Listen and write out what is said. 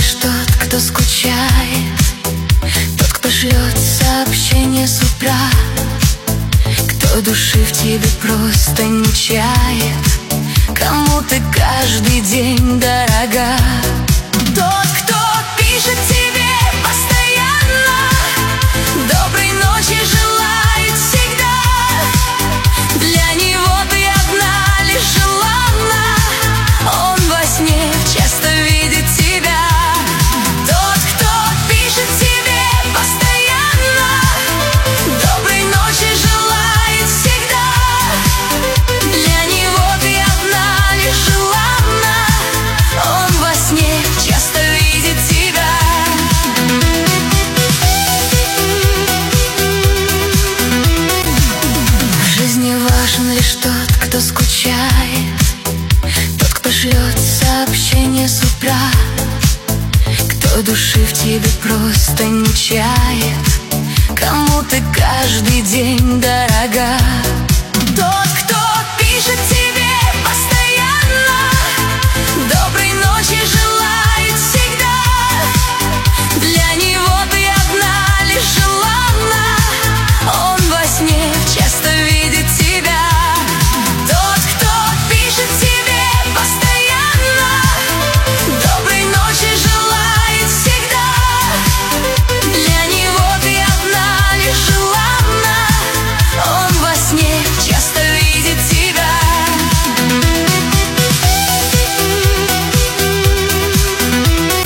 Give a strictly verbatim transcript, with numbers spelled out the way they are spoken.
лишь тот, кто скучает, тот, кто шлет сообщение с утра, кто души в тебе просто не чает, кому ты каждый день дорога. Тот, кто пишет тебе постоянно, доброй ночи желает всегда. Для него ты одна лишь желанна, он во сне часто видит тебя. Тот, кто пишет тебе постоянно, доброй ночи желает всегда. Для него ты одна лишь желанна, он во сне часто видит тебя. В жизни важен лишь тот, кто скучает, тот, кто шлет сообщение с утра, кто души в тебе просто не чает, кому ты каждый день дорога.